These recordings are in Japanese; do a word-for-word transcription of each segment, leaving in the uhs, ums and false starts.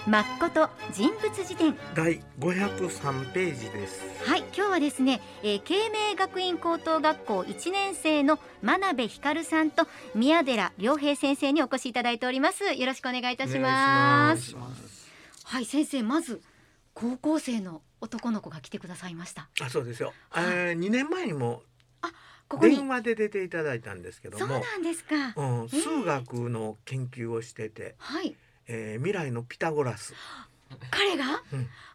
まっこと人物辞典だいごひゃくさんページです。 はい、今日はですね、えー、慶明学院高等学校いちねん生の真鍋ひかるさんと宮寺良平先生にお越しいただいております。よろしくお願いいたします。 お願いします。 はい、先生、まず高校生の男の子が来てくださいました。 あ、そうですよ、 はい、 えー、にねんまえにもあ、ここに電話で出ていただいたんですけども、 そうなんですか、 うん、数学の研究をしてて、 はい、 えー、未来のピタゴラス、 彼が、うん、あら、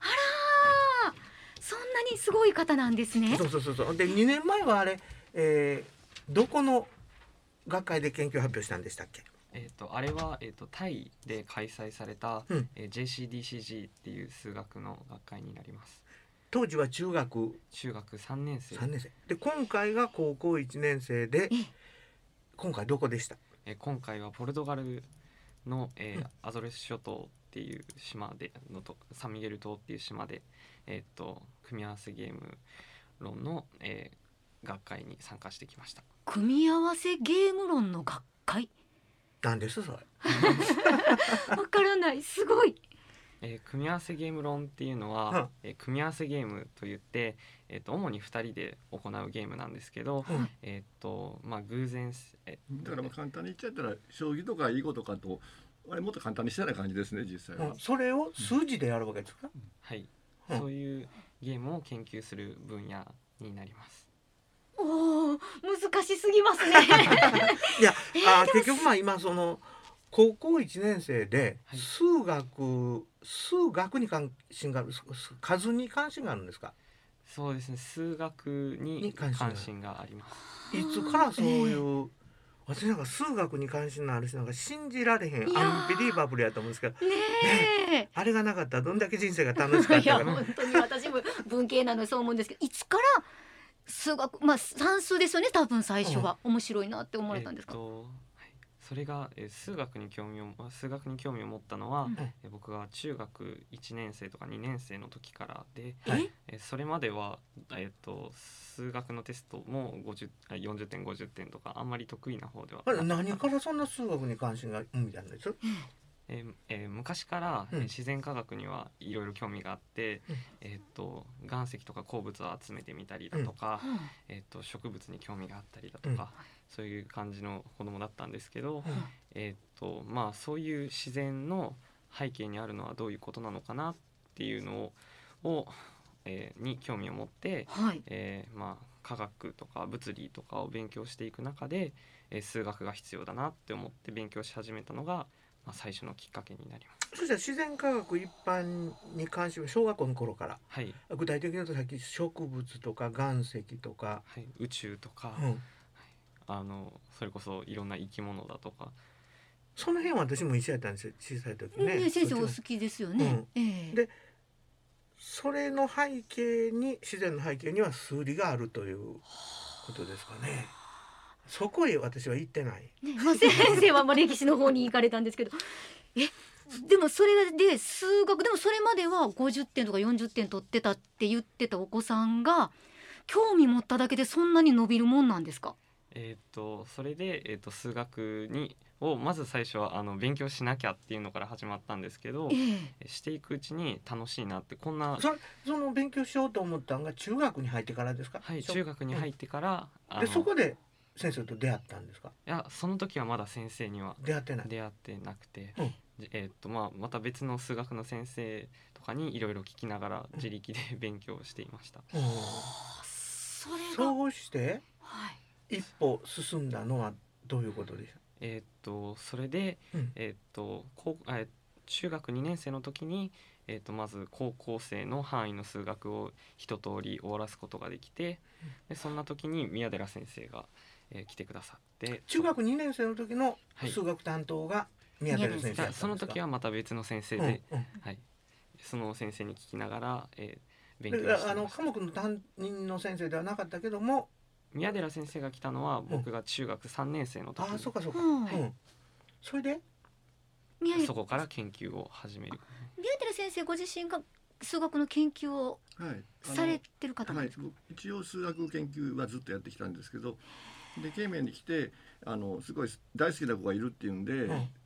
そんなにすごい方なんですね。 そうそうそうそう。でにねんまえはあれ、えー、どこの学会で研究発表したんでしたっけ？ えー、とあれは、えー、とタイで開催された、 うんえー、ジェーシーディーシージー っていう数学の学会になります。 当時は中学中学さんねん生さんねん生で、今回が高校いちねん生で、今回どこでした？ えー、今回はポルトガルの、えーうん、 アゾレス諸島っていう島でのとサンミゲル島っていう島で、えー、と組み合わせゲーム論の、えー、学会に参加してきました。 組み合わせゲーム論の学会なんですそれ？ わからない、すごい。 えー、組み合わせゲーム論っていうのは、 うん、 えー、組み合わせゲームといって、えー、と主にふたりで行うゲームなんですけど、 うん、 えーとまあ、偶然、えだからまあ簡単に言っちゃったら将棋とか囲碁とかとあれもっと簡単にしたような感じですね、実際は、 うん、それを数字でやるわけですか？ はい、 うん、 そういうゲームを研究する分野になります。 おー、難しすぎますねいや、 えー、 あ結局まあ今その高校いちねん生ではい、 数学、数学に関心がある、数に関心があるんですか？ そうですね、数学に関心があります。 いつからそういう、えー、私なんか数学に関心のある人なんか信じられへん、アンビリーバブルやと思うんですけど、 ねえ、 ね、あれがなかったらどんだけ人生が楽しかったか。 いや本当に私も文系なのでそう思うんですけど、いつから数学、まあ算数ですよね、多分最初は、うん、面白いなって思われたんですか？ えーとはい、それが、えー、数学に興味を数学に興味を持ったのは、うん、えー、僕が中学いちねん生とかにねん生の時からで、えー、それまでは、えー、と数学のテストもごじゅう、よんじゅってんごじゅってんとかあんまり得意な方ではなかった。 何からそんな数学に関心がみたいなんです？ えーえー、昔から、 うん、 えー、自然科学にはいろいろ興味があって、うん、えー、と岩石とか鉱物を集めてみたりだとか、うん、えー、と植物に興味があったりだとか、うん、そういう感じの子供だったんですけど、うん、えーとまあ、そういう自然の背景にあるのはどういうことなのかなっていうのを、えー、に興味を持って、はい、えーまあ、科学とか物理とかを勉強していく中で、えー、数学が必要だなって思って勉強し始めたのがまあ、最初のきっかけになります。 そしたら自然科学一般に関しては小学校の頃から、 はい、 具体的に言うとさっき植物とか岩石とか、 はい、宇宙とか、 うん、はい、 あのそれこそいろんな生き物だとか、 その辺は私も一緒やったんですよ、小さい時ね。 ね、先生お好きですよね、うん、えー、 でそれの背景に自然の背景には数理があるということですかね。そこへ私は行ってない、 ね、まあ、先生はまあ歴史の方に行かれたんですけどえでもそれで数学でもそれまではごじゅってんとかよんじゅってん取ってたって言ってたお子さんが興味持っただけでそんなに伸びるもんなんですか？ えー、とそれで、えー、と数学にをまず最初はあの勉強しなきゃっていうのから始まったんですけど、えー、していくうちに楽しいなって、こんなそ, その勉強しようと思ったのが中学に入ってからですか？ はい、中学に入ってから、 うん、でそこで先生と出会ったんですか？ いや、その時はまだ先生には出会ってない出会ってなくて、 うん、 えーっとまあ、また別の数学の先生とかにいろいろ聞きながら自力で勉強していました、 うん、 それがそうして一歩進んだのはどういうことでしょう？ えーっとそれで、うん、えーっと高えー中学にねん生の時に、えー、とまず高校生の範囲の数学を一通り終わらすことができて、でそんな時に宮寺先生がえー、来てくださって、 中学にねん生の時の数学担当が宮寺先生だったんですか？ その時はまた別の先生で、うんうん、はい、その先生に聞きながら、えー、勉強してました。 あの科目の担任の先生ではなかったけども、 宮寺先生が来たのは僕が中学さんねん生の時に、 うん、あ、そうかそうか、 うん、 はい、それでそこから研究を始める。 宮寺先生ご自身が数学の研究をされてる方なんですか？ はい、はい、一応数学研究はずっとやってきたんですけど、で慶明に来てあのすごい大好きな子がいるっていうんで、うん、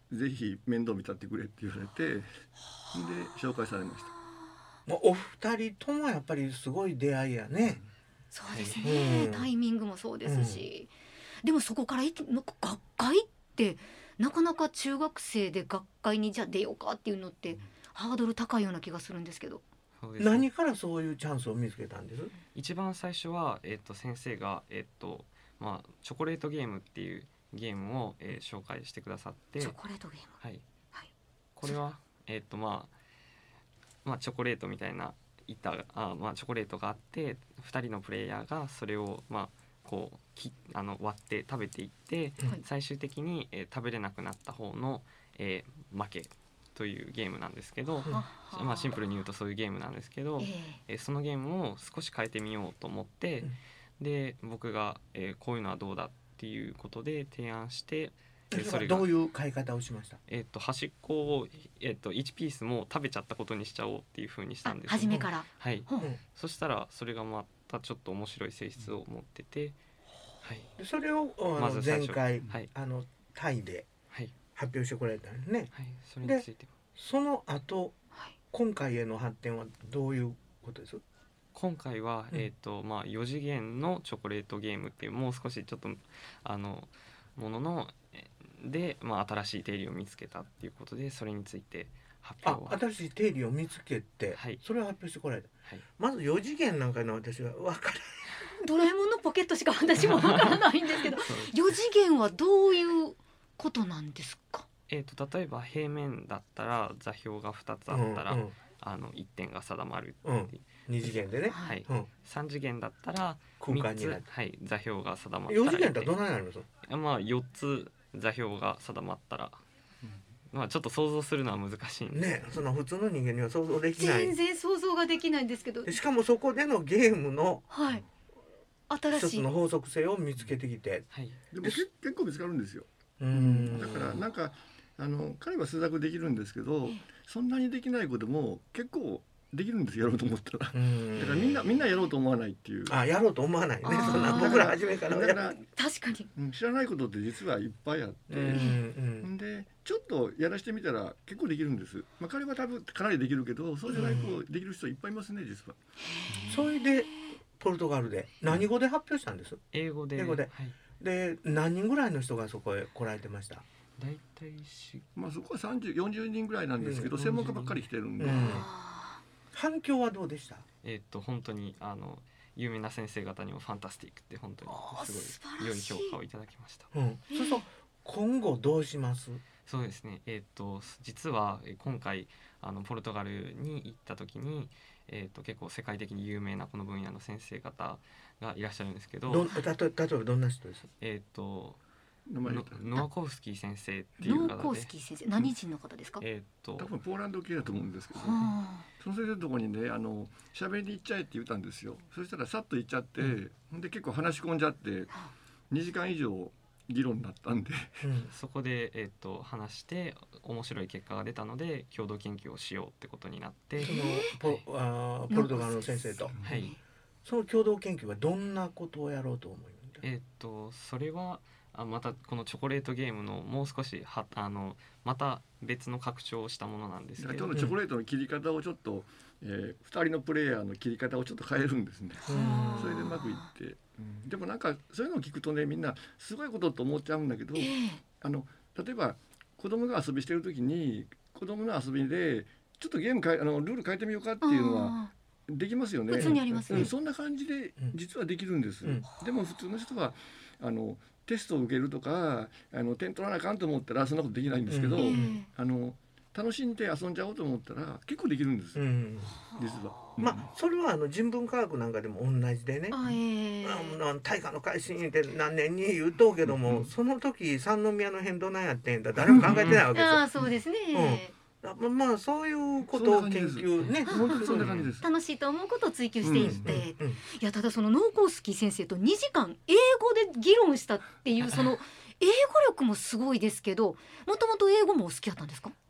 ぜひ面倒見たってくれって言われて、で紹介されました。 もうお二人ともやっぱりすごい出会いやね。 そうですね、 うんタイミングもそうですし、でもそこからいきなんか学会ってなかなか中学生で学会にじゃあ出ようかっていうのってハードル高いような気がするんですけど。 そうですね。 何からそういうチャンスを見つけたんです？ 一番最初は、えー、と先生が、えーとまあ、チョコレートゲームっていうゲームを、えー紹介してくださって、 チョコレートゲーム、 はいはいこれは、えーとまあまあ、チョコレートみたいな板があ、まあ、チョコレートがあってふたりのプレイヤーがそれを、まあ、こうきあの割って食べていって、 はい最終的に、えー食べれなくなった方の、えー負けというゲームなんですけど、 ははまあ、シンプルに言うとそういうゲームなんですけど、 ええーそのゲームを少し変えてみようと思って、 うんで僕が、えーこういうのはどうだっていうことで提案して、えーそそれがれはどういう買い方をしました？ えー、と端っこを、えー、といちピースも食べちゃったことにしちゃおうっていう風にしたんですよ初めから、 はい、 ほううんそしたらそれがまたちょっと面白い性質を持ってて、はいでそれをあのまず最初前回、 はいあのタイではい発表してこられたんですね。 はい、それについてその後はい今回への発展はどういうことです？ 今回は、 うんえーとまあ、よ次元のチョコレートゲームっていうもう少しちょっとあのもののえで、まあ、新しい定理を見つけたっていうことでそれについて発あ表は、 新しい定理を見つけて、 はいそれを発表してこられた。 はい、 まずよ次元なんかの私は分からドラえもんのポケットしか私もわからないんですけどそうですよ次元はどういうことなんですか？ えー、と例えば平面だったら座標がふたつあったら、 うんうんあのいってんが定まるってうんいう、 二次元でね、 はいうん、 さん次元だったら空間になるみっつ、はい、座標が定まったらよ次元だとどうなります？ まあよっつ座標が定まったら、まあちょっと想像するのは難しいんで、 ね、その普通の人間には想像できない全。然想像ができないんですけど、 でしかもそこでのゲームのはい、新しい一つの法則性を見つけてきて、 はい、 でもけ結構見つかるんですよ。 うんだからなんかあの彼は数学できるんですけど、そんなにできない子でも結構できるんです、やろうと思ったら。 うんだからみんなみんなやろうと思わないっていう。 あやろうと思わないね。 あーそんな僕ら初めからやだから、 確かにうん知らないことって実はいっぱいあって、 うんうんんでちょっとやらしてみたら結構できるんです。まあ彼は多分かなりできるけど、そうじゃない子できる人いっぱいいますね実は。 それでポルトガルで何語で発表したんです？ 英語で英語ではい、 で何人ぐらいの人がそこへ来られてました？ だいたいしまあそこはさんじゅう、よんじゅうにんぐらいなんですけど、 うん専門家ばっかり来てるんで、 うんあ反響はどうでした？ えっ、と本当にあの有名な先生方にもファンタスティックって本当にあーす素晴ごいらしい良い評価をいただきました。 うん、そうすると今後どうします？ そうですね、えっ、と実はえー今回あのポルトガルに行った時に、えー、と結構世界的に有名なこの分野の先生方がいらっしゃるんですけど、 どんたと例えばどんな人です？ えっ、と名前言ったらノノワコフスキー先生ってーいう方でノーコースキー先生、何人の方ですか？ えっ、と多分ポーランド系だと思うんですけど、 はその先生のところにね、あの喋りに行っちゃえって言ったんですよ。そしたらさっと行っちゃって、 うんで結構話し込んじゃってにじかん以上議論になったんで、 うんそこで、えー、と話して面白い結果が出たので共同研究をしようってことになって、 そのポあーポルトガルの先生とはいその共同研究はどんなことをやろうと思います？ えっ、とそれはあまたこのチョコレートゲームのもう少しはあのまた別の拡張をしたものなんですけど、 今日のチョコレートの切り方をちょっと、えー、ふたりのプレイヤーの切り方をちょっと変えるんですね。 うんそれでうまくいって、うんでもなんかそういうのを聞くとね、みんなすごいことと思っちゃうんだけど、 ええあの例えば子供が遊びしてる時に子供の遊びでちょっとゲーム変えあのルール変えてみようかっていうのはあできますよね。 普通にありますねうん、そんな感じで実はできるんです。 うんでも普通の人はあのテストを受けるとかあの点取らなあかんと思ったらそんなことできないんですけど、 うんーえあの楽しんで遊んじゃおうと思ったら結構できるんです、 うん実は。 まあそれはあの人文科学なんかでも同じでねえあええあの大化の改新って何年に言うとうけども、 うんその時三宮の変動なんやってんだ誰も考えてないわけですよ。 ああそうですね、 あままあそういうことを研究ね。 本当にそんな感じです。 楽しいと思うことを追求していって、 うんいうんやただそのノーコースキー先生とにじかん英語で議論したっていうその英語力もすごいですけど、もともと英語もお好きだったんですか？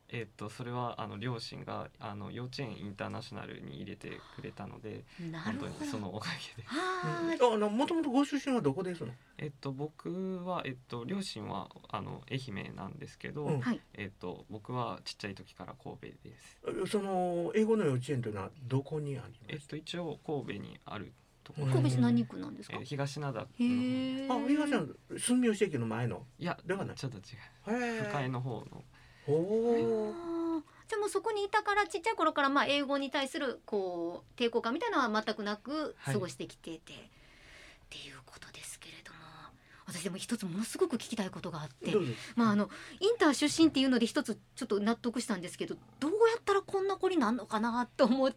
えっとそれはあの両親があの幼稚園インターナショナルに入れてくれたので、本なるほど。 当にそのおかげで。 はうんあのもともとご出身はどこですの？ えっと僕はえっと両親はあの愛媛なんですけど、 うんい。はい。 えっと僕はちっちゃい時から神戸です。 その英語の幼稚園というのはどこにありえっますと一応神戸にあるところうん神戸市何区なんですか。 えー東灘の方。 へえ。 あ、東さん住吉駅の前のいやではない。 ちょっと違へう向かいえ。 の方の。 おお。 あーじゃあもうそこにいたからちっちゃい頃からまあ英語に対するこう抵抗感みたいなのは全くなくはい過ごしてきてて、っていうことですけれども、私でも一つものすごく聞きたいことがあってど、うぞ。 まああのインター出身っていうので一つちょっと納得したんですけど、どうやったらこんな子になるのかなと思って、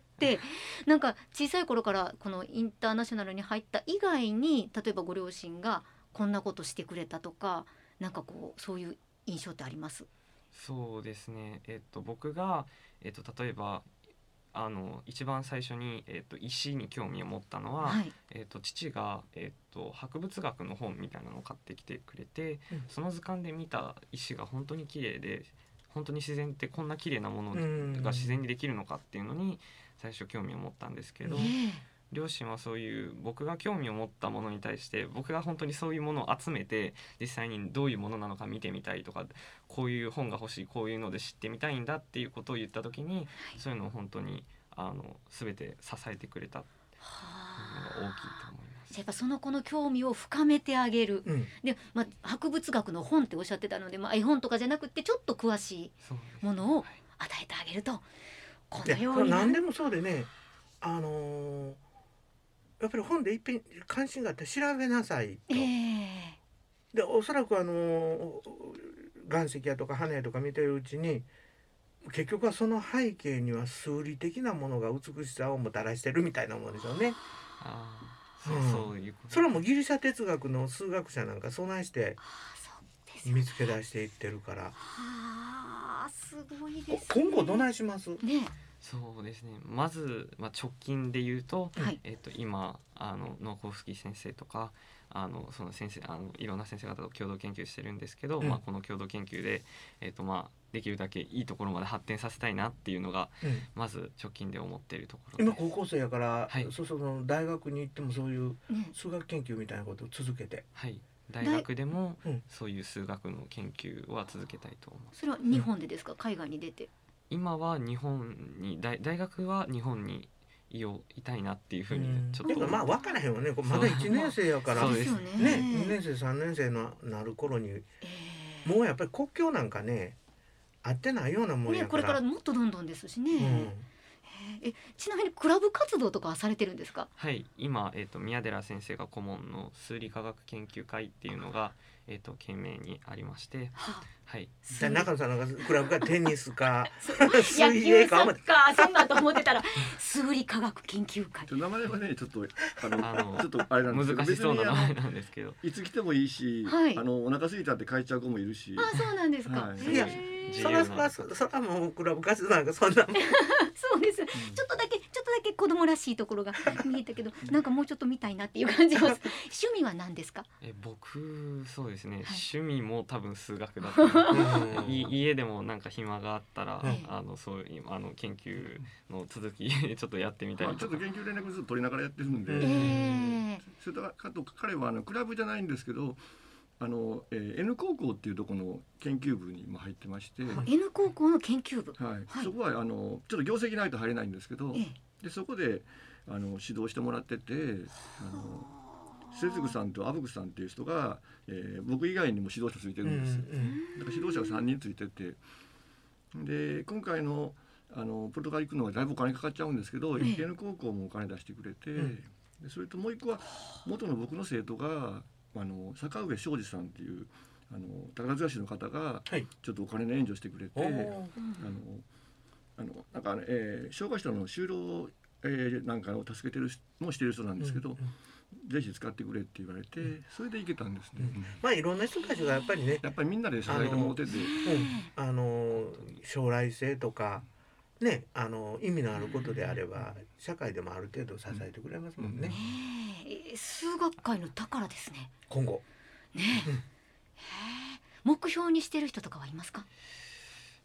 なんか小さい頃からこのインターナショナルに入った以外に例えばご両親がこんなことしてくれたとか、なんかこうそういう印象ってあります？ そうですね。えっと僕がえっと例えばあの一番最初にえっと石に興味を持ったのは、 はい。 えっと父がえっと博物学の本みたいなのを買ってきてくれて、 うんその図鑑で見た石が本当に綺麗で、本当に自然ってこんな綺麗なものうんが自然にできるのかっていうのに最初興味を持ったんですけど、 ね両親はそういう僕が興味を持ったものに対して僕が本当にそういうものを集めて実際にどういうものなのか見てみたいとか、こういう本が欲しい、こういうので知ってみたいんだっていうことを言った時に、そういうのを本当にあの全て支えてくれたはのが大きいあと思います。 やっぱその子の興味を深めてあげる。 うん。 で、まあ、博物学の本っておっしゃってたので、まあ、絵本とかじゃなくてちょっと詳しいそうですものをはい与えてあげるとこで、 のよこれうになる。 何でもそうでね、あのーやっぱり本でいっぺん関心があって調べなさいと。 ええで、おそらくあのー岩石やとか花やとか見てるうちに、結局はその背景には数理的なものが美しさをもたらしてるみたいなもんですよね。 あーそう、 うんそういうことそれはもうギリシャ哲学の数学者なんか備えしてあそうですよ見つけ出していってるから。 はあすごいですね。 今後どないします？ ねそうですね。まず、まあ、直近で言うと、 はいえっと今あのノーコフスキー先生とかあのその先生あのいろんな先生方と共同研究してるんですけど、 うんまあ、この共同研究で、えっとまあ、できるだけいいところまで発展させたいなっていうのがうんまず直近で思っているところです。 今高校生やから、 はいそうそうその大学に行ってもそういうね数学研究みたいなことを続けて。 はい、大学でもうんそういう数学の研究は続けたいと思います。 それは日本でですか、海外に出て。 今は日本に大大学は日本にいよいたいなっていうふうにちょっと、 でもまあ分からへんわね。こうまだいちねん生やからね、 そうですよね。 にねん生さんねん生のなる頃にええもうやっぱり国境なんかね合ってないようなもんやね、 から。 これからもっとどんどんですしね。 うんえちなみにクラブ活動とかはされてるんですか？ はい、今、えー、と宮寺先生が顧問の数理科学研究会っていうのが、えー、と県名にありまして、 はあはい、 じゃあ中野さんなんかクラブがテニスか野水球サ泳か思ってッカーそんなんと思ってたら数理科学研究会。 名前はねちょっとあのあのちょっとあれなんですけど、 難しそうな名前別になんですけど、 あのいつ来てもいいし、 はいあのお腹空いたって帰っちゃう子もいるし、 あそうなんですか。 はいへえいや自そらそらそそらもうクラブ活動なんかそんなそうです。ちょっとだけちょっとだけ子供らしいところが見えたけど、なんかもうちょっと見たいなっていう感じます。趣味は何ですか？ え僕そうですね、 はい趣味も多分数学だと思いますうんい家でもなんか暇があったら、 うんあのそういうあの研究の続きちょっとやってみたまあ、ちょりとか、 っと研究連絡ずっと取りながらやってるんで、 うんええそれとかと彼はあのクラブじゃないんですけど、あの、えー、N 高校っていうところの研究部にも入ってまして、はい N 高校の研究部。はいそこはあのちょっと業績ないと入れないんですけど、 ええでそこであの指導してもらってて、あの節具さんと阿福さんっていう人が、えー僕以外にも指導者ついてるんです。だから指導者がさんにんついてて、で今回のあのポルトガル行くのはだいぶお金かかっちゃうんですけど、 ええ N 高校もお金出してくれて、 うんでそれともう一個は元の僕の生徒があの坂上昌司さんっていうあの宝塚市の方がはいちょっとお金の援助してくれて、 おーあのあのなんか、ねえー、障害者の就労、えー、なんかを助けてるしもしてる人なんですけど、 うんうんぜひ使ってくれって言われて、それで行けたんですね。 うんまあいろんな人たちがやっぱりね、 やっぱりみんなで支えてもらってて、 うん、あの将来性とかね、あの意味のあることであれば社会でもある程度支えてくれますもんね、 ねえ数学界の宝ですね。 今後。 ねえ、 うんへえ目標にしてる人とかはいますか？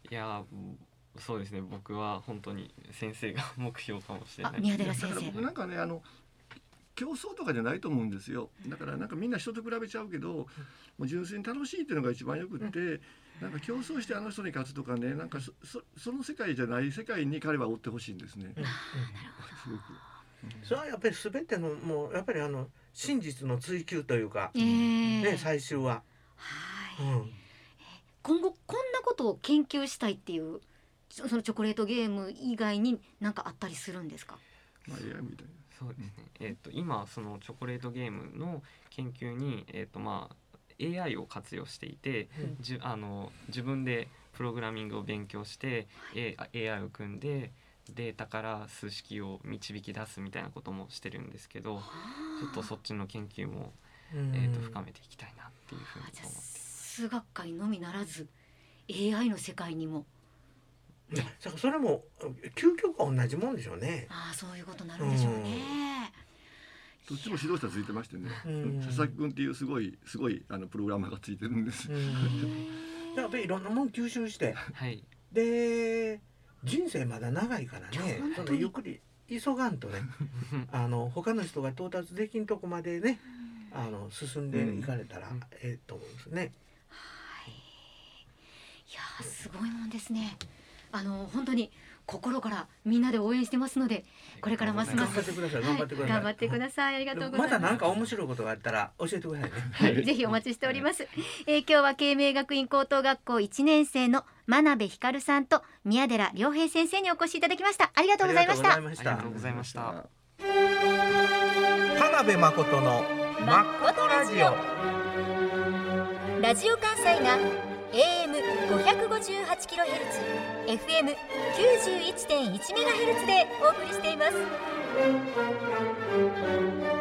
いやそうですね、僕は本当に先生が目標かもしれない。 あ、宮寺先だから生。 僕なんかね、あの競争とかじゃないと思うんですよ。だからなんかみんな人と比べちゃうけど、もう純粋に楽しいっていうのが一番よくって、なんか競争してあの人に勝つとかね、なんか そ, そ, その世界じゃない世界に彼は追ってほしいんですね。 うんうんすごく。 それはやっぱり全てのもうやっぱりあの真実の追求というか、 えーね、最終は、 はい、 うん今後こんなことを研究したいっていうそそのチョコレートゲーム以外に何かあったりするんですか？ まあ エーアイ みたいな。 そうですね、えー、と今そのチョコレートゲームの研究に、えーとまあ、エーアイ を活用していて、 うんじゅあの自分でプログラミングを勉強して、エーアイ を組んでデータから数式を導き出すみたいなこともしてるんですけど、ちょっとそっちの研究も、 うんえー、と深めていきたいなっていうふうに思ってじゃあいます。 数学界のみならず エーアイ の世界にも、 だからそれも究極は同じもんでしょうね。 ああそういうことになるんでしょうね。 どっちも指導者ついてましてね、 うん佐々木君っていうすごいすごいあのプログラマーがついてるんです。 うんやっぱりいろんなもん吸収してはいで人生まだ長いからね、 いや本当にそのゆっくり急がんとねあの他の人が到達できんとこまでねあの進んでいかれたら、 うんええと思うんですね。 はい、いやーすごいもんですね。あの本当に心からみんなで応援してますので、これからますま頑す張ってください。頑張ってください。 頑張ってください。ありがとうございます。 また何か面白いことがあったら教えてくださいね。 はい、ぜひお待ちしております。えー、今日は慶明学院高等学校いちねん生の真鍋ひかるさんと宮寺良平先生にお越しいただきました。ありがとうございました。 ありがとうございました。 田辺誠の誠ラジオ。 ラジオ関西が エーエムごひゃくごじゅうはちキロヘルツ、エフエムきゅうじゅういちてんいちメガヘルツでお送りしています。